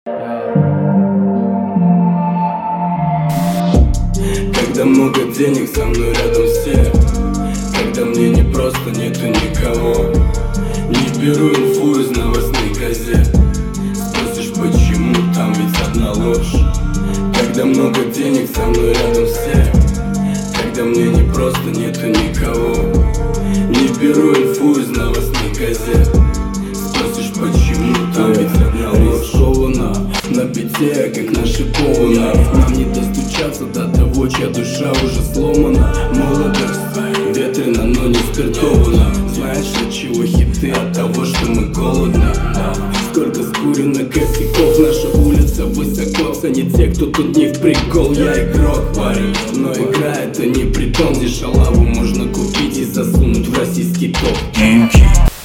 Когда много денег, со мной рядом все. Когда мне не просто, нету никого. Не беру инфу из новостных газет. Спросишь почему, там ведь одна ложь. Когда много денег, со мной рядом все. Когда мне не просто, нету никого. Не беру инфу из новостных газет. Спросишь почему, там ведь одна ложь. На бите, как нашиповано. Нам не достучаться до того, чья душа уже сломана. Молодость ветрена, но не спиртована. Знаешь, от чего хиты? От того, что мы голодны. Сколько скурено косяков, наша улица высоко. Все не те, кто тут не в прикол. Я игрок, парень, но игра это не притон, где шалаву можно купить и засунуть в российский топ.